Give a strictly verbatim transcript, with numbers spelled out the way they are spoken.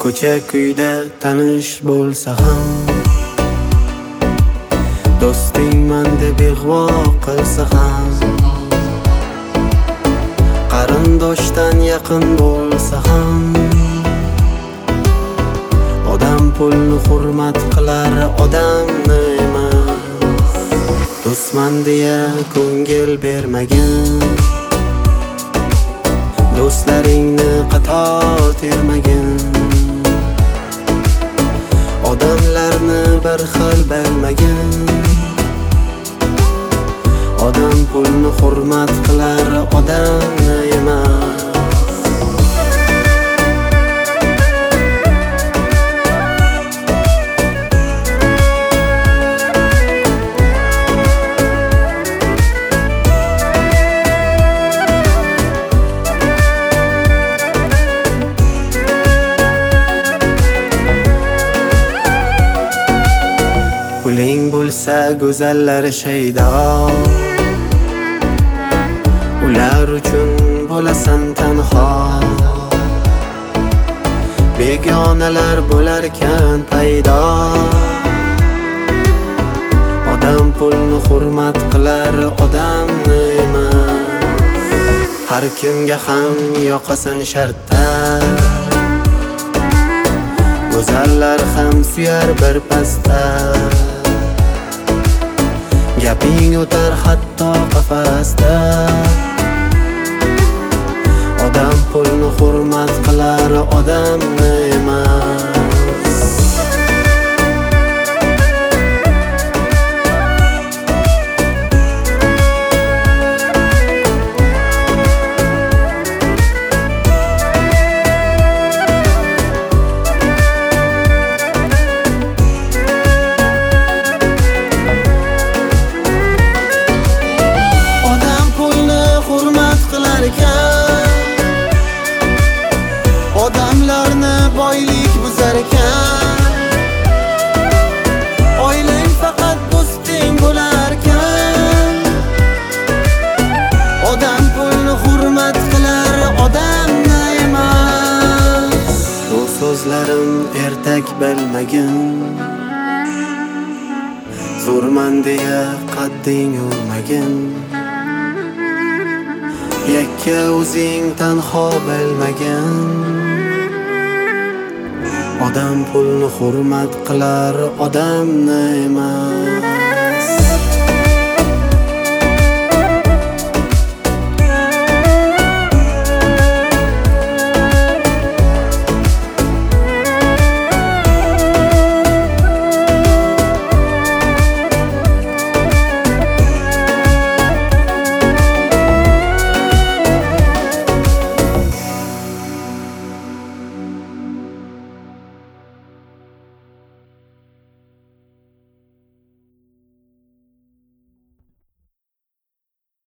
Ko'cha kuyda tanish bo'lsa ham, do'stingman deb ig'vo qilsa ham, qarindoshdan yaqin bo'lsa ham, odam pulni hurmat qilar, odamni emas. Do'stman deya ko'ngil bermagin, do'stlaringni qator termagin, odamlarni bir xil bilmagin. Odam pulni hurmat qilar, odamni emas. Puling bo'lsa go'zallar shaydo, ular uchun bo'lasan tanho. Begonalar bo'larkan paydo, odam pulni hurmat qilar, odamni emas. Har kimga ham yoqasan shartta, go'zallar ham suyar bir pasta. Gaping o'tar hatto qafasda, odam pulni hurmat qilar, odamni emas. Odamlarni boylik buzar ekan, oilang faqat do'sting bo'lar ekan. Odam pulni hurmat qilar, odamni emas. Bu so'zlarim ertak bilmagin, zo'rman deya qadding urmagin. Yakka o'zing tanho bilmagin, odam pulni hurmat qilar, odamni emas.